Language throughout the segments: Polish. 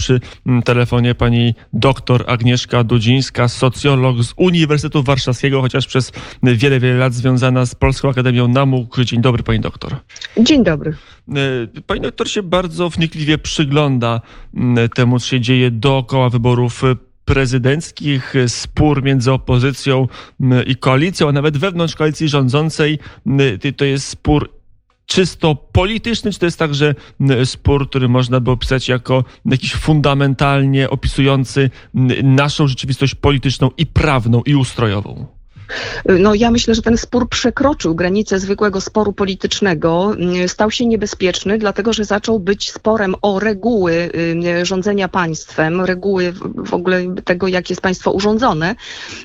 przy telefonie pani doktor Agnieszka Dudzińska, socjolog z Uniwersytetu Warszawskiego, chociaż przez wiele, wiele lat związana z Polską Akademią Nauk. Dzień dobry, pani doktor. Dzień dobry. Pani doktor się bardzo wnikliwie przygląda temu, co się dzieje dookoła wyborów prezydenckich, spór między opozycją i koalicją, a nawet wewnątrz koalicji rządzącej. To jest spór czysto polityczny, czy to jest także spór, który można by opisać jako jakiś fundamentalnie opisujący naszą rzeczywistość polityczną i prawną, i ustrojową? No ja myślę, że ten spór przekroczył granicę zwykłego sporu politycznego, stał się niebezpieczny, dlatego że zaczął być sporem o reguły rządzenia państwem, reguły w ogóle tego, jak jest państwo urządzone,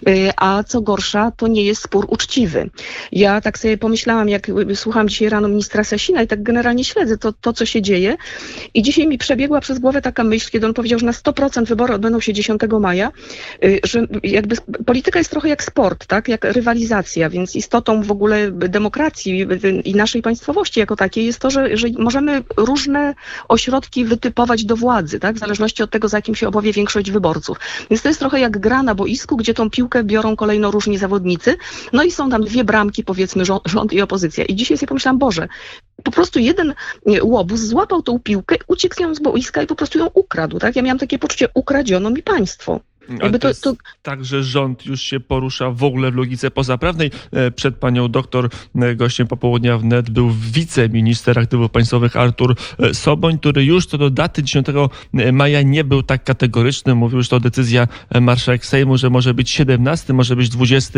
a co gorsza, to nie jest spór uczciwy. Ja tak sobie pomyślałam, jak słucham dzisiaj rano ministra Sasina i tak generalnie śledzę to co się dzieje i dzisiaj mi przebiegła przez głowę taka myśl, kiedy on powiedział, że na 100% wybory odbędą się 10 maja, że jakby polityka jest trochę jak sport, tak? Jak rywalizacja, więc istotą w ogóle demokracji i naszej państwowości jako takiej jest to, że możemy różne ośrodki wytypować do władzy, tak? W zależności od tego, za jakim się opowie większość wyborców. Więc to jest trochę jak gra na boisku, gdzie tą piłkę biorą kolejno różni zawodnicy, no i są tam dwie bramki, powiedzmy, rząd i opozycja. I dzisiaj sobie pomyślałam, Boże, po prostu jeden łobuz złapał tą piłkę, uciekł z nią z boiska i po prostu ją ukradł, tak? Ja miałam takie poczucie, ukradziono mi państwo. Ale to jest tak, że rząd już się porusza w ogóle w logice pozaprawnej. Przed panią doktor gościem popołudnia wnet był wiceminister aktywów państwowych Artur Soboń, który już co do daty 10 maja nie był tak kategoryczny. Mówił, że to decyzja marszałek Sejmu, że może być 17, może być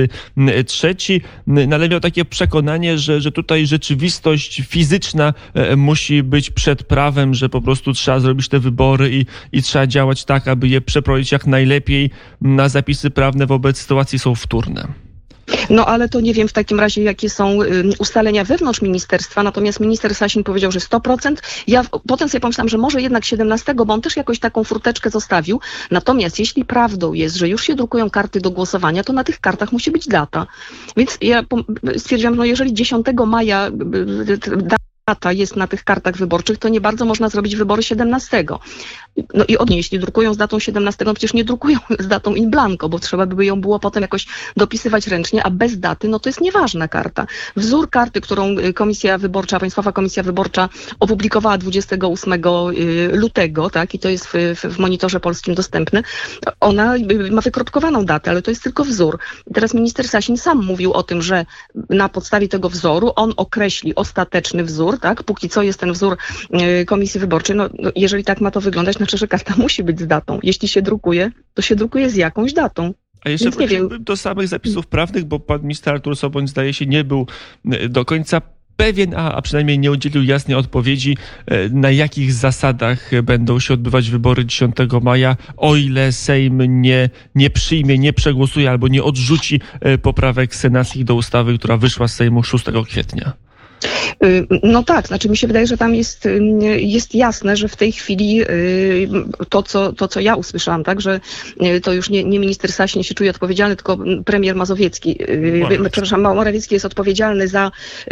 23. Ale miał takie przekonanie, że tutaj rzeczywistość fizyczna musi być przed prawem, że po prostu trzeba zrobić te wybory i trzeba działać tak, aby je przeprowadzić jak najlepiej. Na zapisy prawne wobec sytuacji są wtórne. No ale to nie wiem w takim razie, jakie są ustalenia wewnątrz ministerstwa, natomiast minister Sasin powiedział, że 100%. Ja potem sobie pomyślałam, że może jednak 17, bo on też jakoś taką furteczkę zostawił. Natomiast jeśli prawdą jest, że już się drukują karty do głosowania, to na tych kartach musi być data. Więc ja stwierdziłam, no jeżeli 10 maja data jest na tych kartach wyborczych, to nie bardzo można zrobić wybory 17. No i jeśli drukują z datą 17, no przecież nie drukują z datą in blanco, bo trzeba by ją było potem jakoś dopisywać ręcznie, a bez daty, no to jest nieważna karta. Wzór karty, którą Państwowa Komisja Wyborcza opublikowała 28 lutego, tak, i to jest w Monitorze Polskim dostępne, ona ma wykropkowaną datę, ale to jest tylko wzór. Teraz minister Sasin sam mówił o tym, że na podstawie tego wzoru on określi ostateczny wzór, tak, póki co jest ten wzór Komisji Wyborczej, no jeżeli tak ma to wyglądać, znaczy, że karta musi być z datą. Jeśli się drukuje, to się drukuje z jakąś datą. A jeszcze wróciłbym do samych zapisów prawnych, bo pan minister Artur Soboń zdaje się nie był do końca pewien, a przynajmniej nie udzielił jasnej odpowiedzi, na jakich zasadach będą się odbywać wybory 10 maja, o ile Sejm nie przyjmie, nie przegłosuje albo nie odrzuci poprawek senackich do ustawy, która wyszła z Sejmu 6 kwietnia. No tak, znaczy mi się wydaje, że tam jest jasne, że w tej chwili to, co ja usłyszałam, tak, że to już nie minister Sasin się czuje odpowiedzialny, tylko premier Morawiecki jest odpowiedzialny za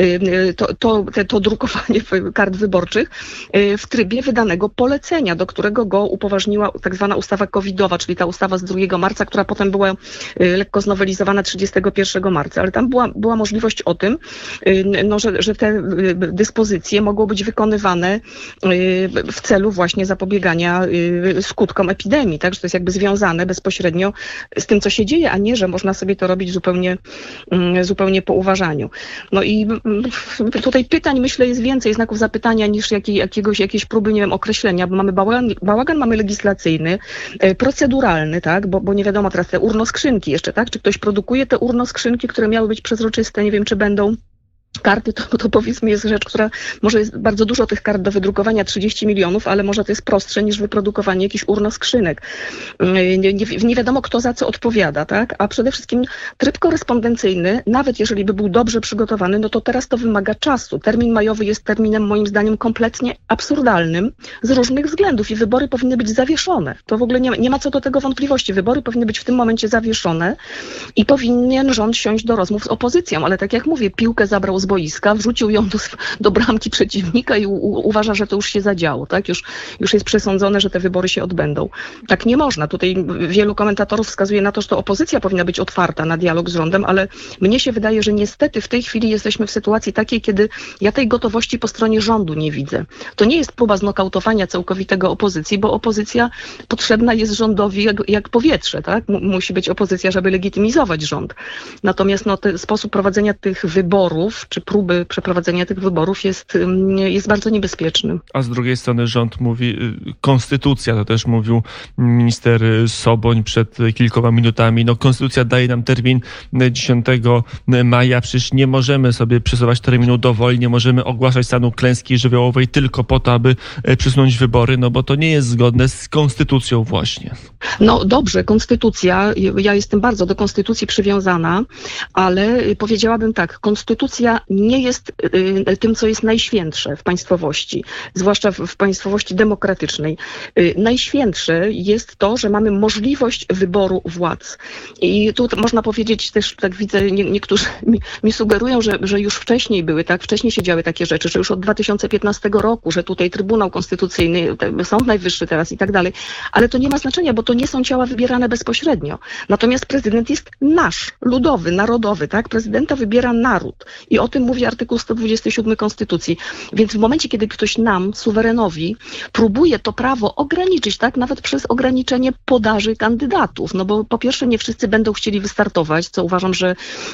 to drukowanie kart wyborczych w trybie wydanego polecenia, do którego go upoważniła tak zwana ustawa covidowa, czyli ta ustawa z 2 marca, która potem była lekko znowelizowana 31 marca, ale tam była możliwość o tym, no, że te dyspozycje mogą być wykonywane w celu właśnie zapobiegania skutkom epidemii, tak, że to jest jakby związane bezpośrednio z tym, co się dzieje, a nie, że można sobie to robić zupełnie po uważaniu. No i tutaj pytań, myślę, jest więcej, znaków zapytania niż jakiejś próby, nie wiem, określenia, bo mamy bałagan mamy legislacyjny, proceduralny, tak, bo nie wiadomo teraz te urnoskrzynki jeszcze, tak, czy ktoś produkuje te urnoskrzynki, które miały być przezroczyste, nie wiem, czy będą. Karty to powiedzmy jest rzecz, która może jest bardzo dużo tych kart do wydrukowania, 30 milionów, ale może to jest prostsze niż wyprodukowanie jakichś urnoskrzynek. Nie wiadomo, kto za co odpowiada, tak? A przede wszystkim tryb korespondencyjny, nawet jeżeli by był dobrze przygotowany, no to teraz to wymaga czasu. Termin majowy jest terminem moim zdaniem kompletnie absurdalnym z różnych względów i wybory powinny być zawieszone. To w ogóle nie ma co do tego wątpliwości. Wybory powinny być w tym momencie zawieszone i powinien rząd siąść do rozmów z opozycją, ale tak jak mówię, piłkę zabrał z boiska, wrzucił ją do bramki przeciwnika i uważa, że to już się zadziało, tak? Już jest przesądzone, że te wybory się odbędą. Tak nie można. Tutaj wielu komentatorów wskazuje na to, że to opozycja powinna być otwarta na dialog z rządem, ale mnie się wydaje, że niestety w tej chwili jesteśmy w sytuacji takiej, kiedy ja tej gotowości po stronie rządu nie widzę. To nie jest próba znokautowania całkowitego opozycji, bo opozycja potrzebna jest rządowi jak powietrze, tak? Musi być opozycja, żeby legitymizować rząd. Natomiast ten sposób prowadzenia tych wyborów, czy próby przeprowadzenia tych wyborów jest bardzo niebezpieczny. A z drugiej strony rząd mówi, konstytucja, to też mówił minister Soboń przed kilkoma minutami, konstytucja daje nam termin 10 maja, przecież nie możemy sobie przesuwać terminu dowoli, nie możemy ogłaszać stanu klęski żywiołowej tylko po to, aby przesunąć wybory, bo to nie jest zgodne z konstytucją właśnie. Dobrze, konstytucja, ja jestem bardzo do konstytucji przywiązana, ale powiedziałabym tak, konstytucja nie jest tym, co jest najświętsze w państwowości, zwłaszcza w państwowości demokratycznej. Najświętsze jest to, że mamy możliwość wyboru władz. I tu można powiedzieć też, tak widzę, niektórzy mi sugerują, że już wcześniej były, tak, wcześniej się działy takie rzeczy, że już od 2015 roku, że tutaj Trybunał Konstytucyjny, Sąd Najwyższy teraz i tak dalej, ale to nie ma znaczenia, bo to nie są ciała wybierane bezpośrednio. Natomiast prezydent jest nasz, ludowy, narodowy, tak? Prezydenta wybiera naród. I o tym mówi artykuł 127 Konstytucji. Więc w momencie, kiedy ktoś nam, suwerenowi, próbuje to prawo ograniczyć, tak? Nawet przez ograniczenie podaży kandydatów. Bo po pierwsze nie wszyscy będą chcieli wystartować, co uważam, że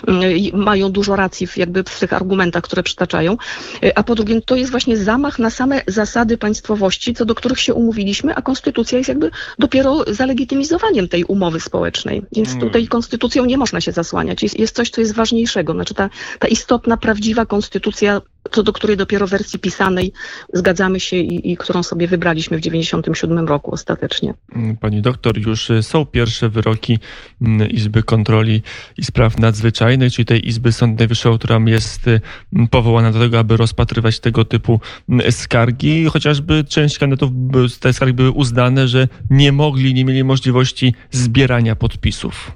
mają dużo racji w tych argumentach, które przytaczają. A po drugie, to jest właśnie zamach na same zasady państwowości, co do których się umówiliśmy, a konstytucja jest dopiero zalegitymizowaniem tej umowy społecznej. Więc tutaj konstytucją nie można się zasłaniać. Jest coś, co jest ważniejszego. Znaczy ta istotna, prawdziwa konstytucja, co do której dopiero wersji pisanej zgadzamy się i którą sobie wybraliśmy w 1997 roku ostatecznie. Pani doktor, już są pierwsze wyroki Izby Kontroli i Spraw Nadzwyczajnych, czyli tej Izby Sądu Najwyższego, która jest powołana do tego, aby rozpatrywać tego typu skargi. Chociażby część kandydatów, te skargi były uznane, że nie mieli możliwości zbierania podpisów.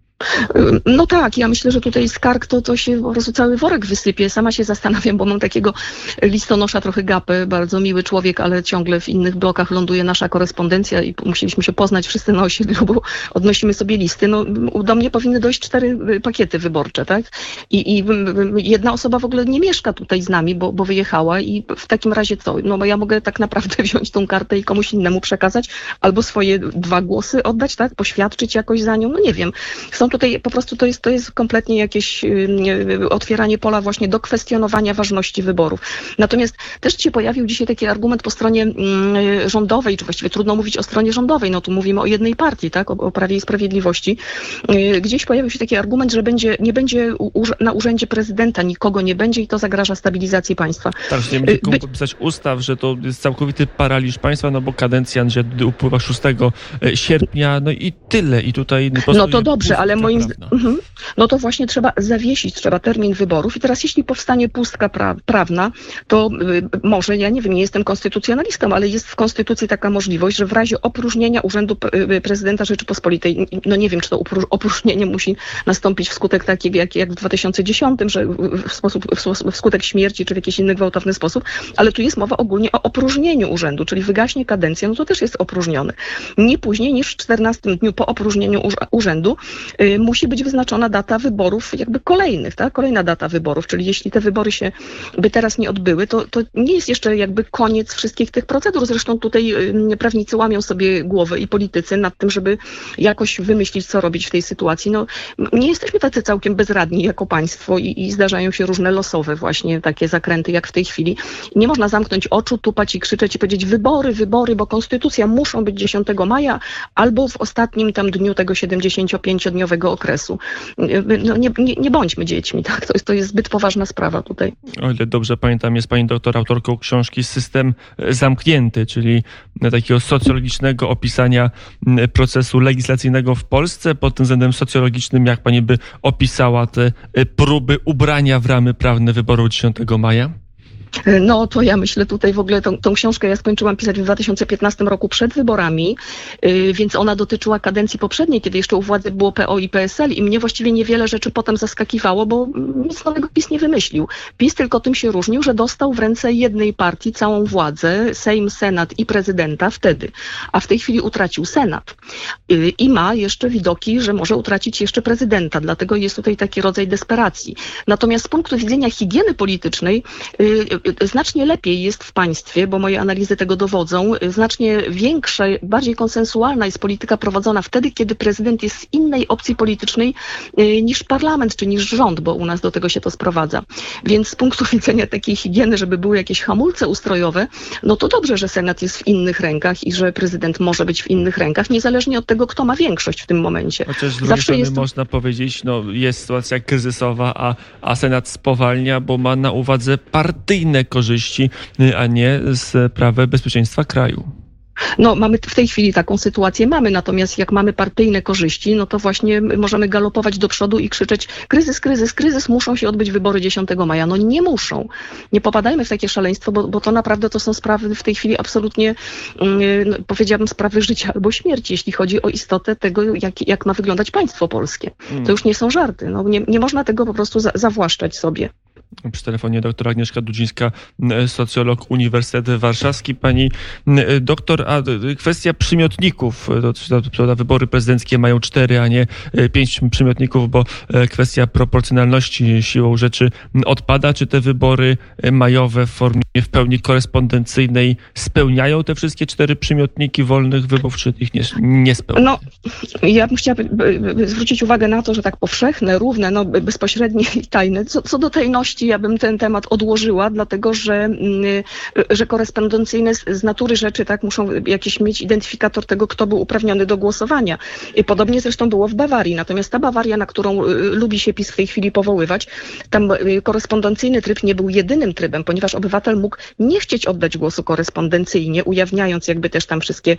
Tak, ja myślę, że tutaj skarg to się po prostu cały worek wysypie. Sama się zastanawiam, bo mam takiego listonosza, trochę gapę, bardzo miły człowiek, ale ciągle w innych blokach ląduje nasza korespondencja i musieliśmy się poznać wszyscy na osiedlu, bo odnosimy sobie listy. Do mnie powinny dojść 4 pakiety wyborcze, tak? I jedna osoba w ogóle nie mieszka tutaj z nami, bo wyjechała i w takim razie co? Bo ja mogę tak naprawdę wziąć tą kartę i komuś innemu przekazać, albo swoje 2 głosy oddać, tak? Poświadczyć jakoś za nią, nie wiem. Są tutaj po prostu to jest kompletnie jakieś otwieranie pola właśnie do kwestionowania ważności wyborów. Natomiast też się pojawił dzisiaj taki argument po stronie rządowej, czy właściwie trudno mówić o stronie rządowej, tu mówimy o jednej partii, tak, o Prawie i Sprawiedliwości. Gdzieś pojawił się taki argument, że nie będzie na urzędzie prezydenta nikogo nie będzie i to zagraża stabilizacji państwa. Tak, że nie będzie komu podpisać ustaw, że to jest całkowity paraliż państwa, bo kadencja Andrzeja Dudy upływa 6 sierpnia, i tyle. I tutaj to dobrze, ale moim zdaniem to właśnie trzeba zawiesić, termin wyborów i teraz jeśli powstanie pustka prawna, to może, ja nie wiem, nie jestem konstytucjonalistą, ale jest w konstytucji taka możliwość, że w razie opróżnienia urzędu prezydenta Rzeczypospolitej, nie wiem, czy to opróżnienie musi nastąpić wskutek taki jak w 2010, że wskutek śmierci, czy w jakiś inny gwałtowny sposób, ale tu jest mowa ogólnie o opróżnieniu urzędu, czyli wygaśnie kadencja, to też jest opróżniony. Nie później niż w 14 dniu po opróżnieniu urzędu musi być wyznaczona data wyborów kolejnych, tak? Kolejna data wyborów, czyli jeśli te wybory się by teraz nie odbyły, to nie jest jeszcze koniec wszystkich tych procedur. Zresztą tutaj prawnicy łamią sobie głowę i politycy nad tym, żeby jakoś wymyślić, co robić w tej sytuacji. Nie jesteśmy tacy całkiem bezradni jako państwo i zdarzają się różne losowe właśnie takie zakręty, jak w tej chwili. Nie można zamknąć oczu, tupać i krzyczeć i powiedzieć wybory, bo konstytucja muszą być 10 maja albo w ostatnim dniu tego 75-dniowego okresu. Nie bądźmy dziećmi, tak? To jest zbyt poważna sprawa tutaj. O ile dobrze pamiętam, jest pani doktor autorką książki System zamknięty, czyli takiego socjologicznego opisania procesu legislacyjnego w Polsce. Pod tym względem socjologicznym, jak pani by opisała te próby ubrania w ramy prawne wyborów 10 maja? No to ja myślę tutaj w ogóle tą książkę ja skończyłam pisać w 2015 roku przed wyborami, więc ona dotyczyła kadencji poprzedniej, kiedy jeszcze u władzy było PO i PSL i mnie właściwie niewiele rzeczy potem zaskakiwało, bo nic nowego PiS nie wymyślił. PiS tylko tym się różnił, że dostał w ręce jednej partii całą władzę, Sejm, Senat i prezydenta wtedy, a w tej chwili utracił Senat i ma jeszcze widoki, że może utracić jeszcze prezydenta, dlatego jest tutaj taki rodzaj desperacji. Natomiast z punktu widzenia higieny politycznej znacznie lepiej jest w państwie, bo moje analizy tego dowodzą, znacznie większa, bardziej konsensualna jest polityka prowadzona wtedy, kiedy prezydent jest z innej opcji politycznej niż parlament czy niż rząd, bo u nas do tego się to sprowadza. Więc z punktu widzenia takiej higieny, żeby były jakieś hamulce ustrojowe, no to dobrze, że Senat jest w innych rękach i że prezydent może być w innych rękach, niezależnie od tego, kto ma większość w tym momencie. Chociaż z drugiej strony można powiedzieć, no jest sytuacja kryzysowa, a Senat spowalnia, bo ma na uwadze partyjne korzyści, a nie sprawę bezpieczeństwa kraju. No, mamy w tej chwili taką sytuację, natomiast jak mamy partyjne korzyści, no to właśnie możemy galopować do przodu i krzyczeć kryzys, kryzys, kryzys, muszą się odbyć wybory 10 maja. No nie muszą. Nie popadajmy w takie szaleństwo, bo to naprawdę to są sprawy w tej chwili absolutnie, powiedziałabym, sprawy życia albo śmierci, jeśli chodzi o istotę tego, jak ma wyglądać państwo polskie. To już nie są żarty. No, nie można tego po prostu zawłaszczać sobie. Przy telefonie doktor Agnieszka Dudzińska, socjolog, Uniwersytet Warszawski. Pani doktor, a kwestia przymiotników, to wybory prezydenckie mają 4, a nie 5 przymiotników, bo kwestia proporcjonalności siłą rzeczy odpada. Czy te wybory majowe w formie w pełni korespondencyjnej spełniają te wszystkie 4 przymiotniki wolnych wyborów, czy ich nie spełniają? No, ja bym chciała zwrócić uwagę na to, że tak powszechne, równe, bezpośrednie i tajne. Co do tajności, ja bym ten temat odłożyła, dlatego że korespondencyjne z natury rzeczy tak muszą jakiś mieć identyfikator tego, kto był uprawniony do głosowania. I podobnie zresztą było w Bawarii. Natomiast ta Bawaria, na którą lubi się PiS w tej chwili powoływać, tam korespondencyjny tryb nie był jedynym trybem, ponieważ obywatel mógł nie chcieć oddać głosu korespondencyjnie, ujawniając jakby też tam wszystkie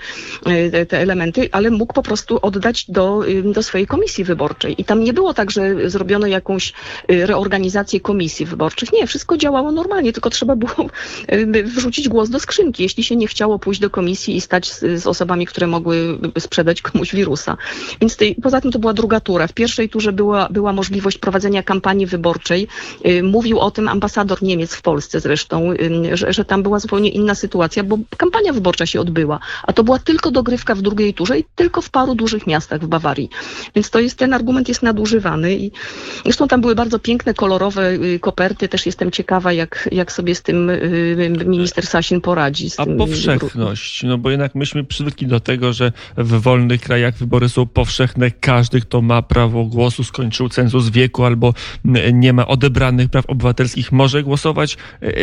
te elementy, ale mógł po prostu oddać do swojej komisji wyborczej. I tam nie było tak, że zrobiono jakąś reorganizację komisji wyborczych. Nie, wszystko działało normalnie, tylko trzeba było wrzucić głos do skrzynki, jeśli się nie chciało pójść do komisji i stać z osobami, które mogły sprzedać komuś wirusa. Więc poza tym to była druga tura. W pierwszej turze była możliwość prowadzenia kampanii wyborczej. Mówił o tym ambasador Niemiec w Polsce zresztą, że tam była zupełnie inna sytuacja, bo kampania wyborcza się odbyła, a to była tylko dogrywka w drugiej turze i tylko w paru dużych miastach w Bawarii. Więc ten argument jest nadużywany i zresztą tam były bardzo piękne, kolorowe koperty. Też jestem ciekawa, jak sobie z tym minister Sasin poradzi. A powszechność? No bo jednak myśmy przywykli do tego, że w wolnych krajach wybory są powszechne. Każdy, kto ma prawo głosu, skończył cenzus wieku albo nie ma odebranych praw obywatelskich, może głosować.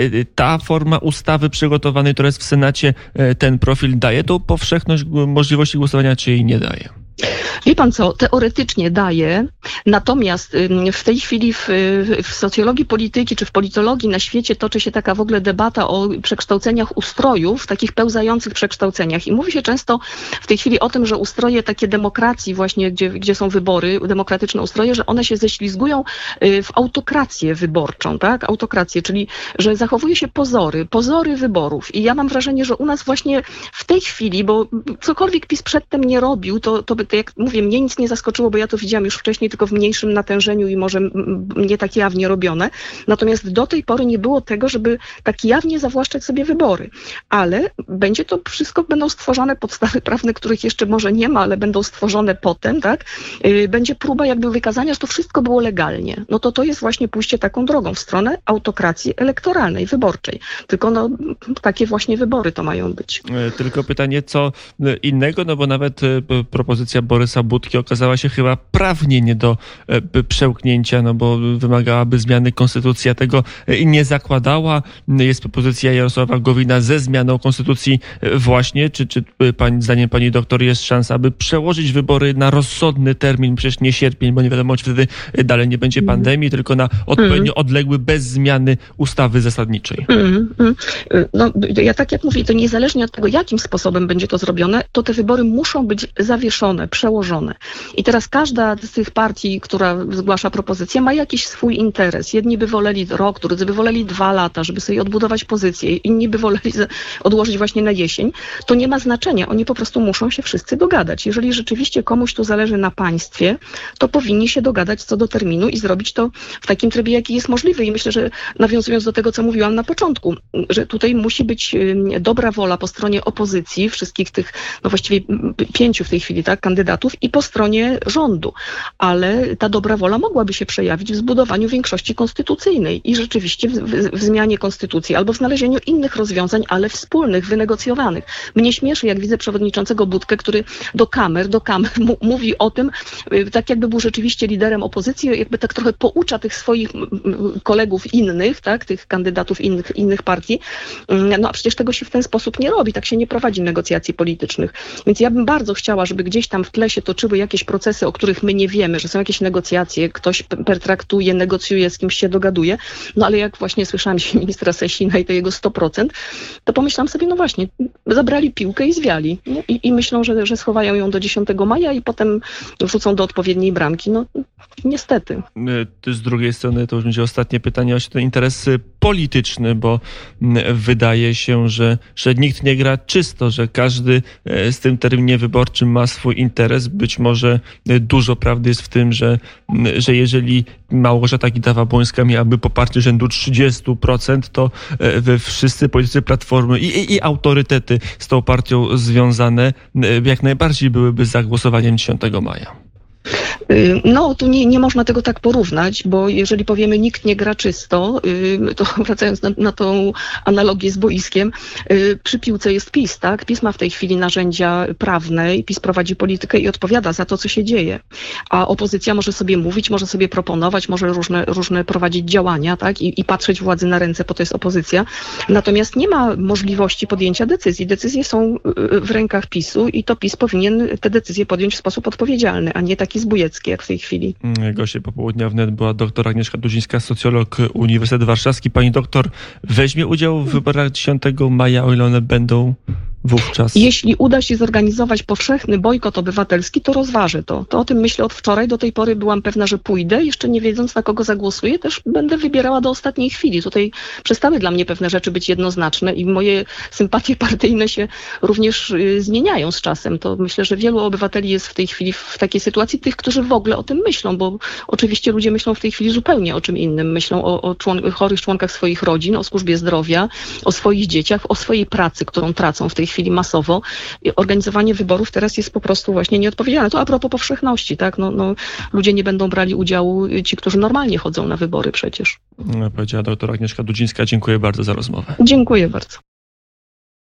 Ta forma ustawy przygotowanej, która jest w Senacie, ten profil daje tą powszechność możliwości głosowania, czy jej nie daje? Wie pan co, teoretycznie daje, natomiast w tej chwili w socjologii polityki czy w politologii na świecie toczy się taka w ogóle debata o przekształceniach ustrojów, takich pełzających przekształceniach i mówi się często w tej chwili o tym, że ustroje takie demokracji właśnie, gdzie są wybory, demokratyczne ustroje, że one się ześlizgują w autokrację wyborczą, tak? Autokrację, czyli że zachowuje się pozory wyborów i ja mam wrażenie, że u nas właśnie w tej chwili, bo cokolwiek PiS przedtem nie robił, to jak mówię, mnie nic nie zaskoczyło, bo ja to widziałam już wcześniej, tylko w mniejszym natężeniu i może nie tak jawnie robione. Natomiast do tej pory nie było tego, żeby tak jawnie zawłaszczać sobie wybory. Ale będzie to wszystko, będą stworzone podstawy prawne, których jeszcze może nie ma, ale będą stworzone potem, tak? Będzie próba jakby wykazania, że to wszystko było legalnie. No to jest właśnie pójście taką drogą w stronę autokracji elektoralnej, wyborczej. Tylko takie właśnie wybory to mają być. Tylko pytanie, co innego, no bo nawet propozycja Borysa Budki okazała się chyba prawnie nie do przełknięcia, no bo wymagałaby zmiany konstytucji, a tego nie zakładała. Jest propozycja Jarosława Gowina ze zmianą konstytucji właśnie. Czy zdaniem pani doktor jest szansa, aby przełożyć wybory na rozsądny termin, przecież nie sierpień, bo nie wiadomo, czy wtedy dalej nie będzie pandemii, tylko na odpowiednio odległy, bez zmiany ustawy zasadniczej? No, ja tak jak mówię, to niezależnie od tego, jakim sposobem będzie to zrobione, to te wybory muszą być zawieszone, przełożone oskarżone. I teraz każda z tych partii, która zgłasza propozycję, ma jakiś swój interes. Jedni by woleli rok, drudzy by woleli 2 lata, żeby sobie odbudować pozycję, inni by woleli odłożyć właśnie na jesień. To nie ma znaczenia. Oni po prostu muszą się wszyscy dogadać. Jeżeli rzeczywiście komuś tu zależy na państwie, to powinni się dogadać co do terminu i zrobić to w takim trybie, jaki jest możliwy. I myślę, że nawiązując do tego, co mówiłam na początku, że tutaj musi być dobra wola po stronie opozycji, wszystkich tych, no właściwie 5 w tej chwili, tak, kandydatów, i po stronie rządu. Ale ta dobra wola mogłaby się przejawić w zbudowaniu większości konstytucyjnej i rzeczywiście w zmianie konstytucji albo w znalezieniu innych rozwiązań, ale wspólnych, wynegocjowanych. Mnie śmieszy, jak widzę przewodniczącego Budkę, który do kamer mówi o tym, tak jakby był rzeczywiście liderem opozycji, jakby tak trochę poucza tych swoich kolegów innych, tak, tych kandydatów innych partii. No a przecież tego się w ten sposób nie robi, tak się nie prowadzi negocjacji politycznych. Więc ja bym bardzo chciała, żeby gdzieś tam w tle się toczyły jakieś procesy, o których my nie wiemy, że są jakieś negocjacje, ktoś pertraktuje, negocjuje, z kimś się dogaduje. No ale jak właśnie słyszałam dzisiaj ministra Sasina i to jego 100%, to pomyślałam sobie, no właśnie, zabrali piłkę i zwiali. I myślą, że schowają ją do 10 maja i potem wrzucą do odpowiedniej bramki. No niestety. Z drugiej strony to już będzie ostatnie pytanie o ten interes polityczny, bo wydaje się, że nikt nie gra czysto, że każdy z tym terminie wyborczym ma swój interes. Być może dużo prawdy jest w tym, że jeżeli Małgorzata Kidawa-Błońska miałaby poparcie rzędu 30%, to wszyscy politycy Platformy i autorytety z tą partią związane jak najbardziej byłyby za głosowaniem 10 maja. No, tu nie można tego tak porównać, bo jeżeli powiemy nikt nie gra czysto, to wracając na tą analogię z boiskiem, przy piłce jest PiS, tak? PiS ma w tej chwili narzędzia prawne i PiS prowadzi politykę i odpowiada za to, co się dzieje. A opozycja może sobie mówić, może sobie proponować, może różne prowadzić działania, tak? I patrzeć władzy na ręce, bo to jest opozycja. Natomiast nie ma możliwości podjęcia decyzji. Decyzje są w rękach PiS-u i to PiS powinien te decyzje podjąć w sposób odpowiedzialny, a nie taki zbójecki jak w tej chwili. Gościem Popołudnia wnet była doktor Agnieszka Dudzińska, socjolog, Uniwersytet Warszawski. Pani doktor weźmie udział w wyborach 10 maja, o ile one będą wówczas? Jeśli uda się zorganizować powszechny bojkot obywatelski, to rozważę to. To o tym myślę od wczoraj. Do tej pory byłam pewna, że pójdę. Jeszcze nie wiedząc, na kogo zagłosuję, też będę wybierała do ostatniej chwili. Tutaj przestały dla mnie pewne rzeczy być jednoznaczne i moje sympatie partyjne się również zmieniają z czasem. To myślę, że wielu obywateli jest w tej chwili w takiej sytuacji, tych, którzy w ogóle o tym myślą, bo oczywiście ludzie myślą w tej chwili zupełnie o czym innym. Myślą o chorych członkach swoich rodzin, o służbie zdrowia, o swoich dzieciach, o swojej pracy, którą tracą w tej chwili masowo. Organizowanie wyborów teraz jest po prostu właśnie nieodpowiedzialne. To a propos powszechności, tak? No, ludzie nie będą brali udziału, ci, którzy normalnie chodzą na wybory przecież. Powiedziała doktor Agnieszka Dudzińska. Dziękuję bardzo za rozmowę. Dziękuję bardzo.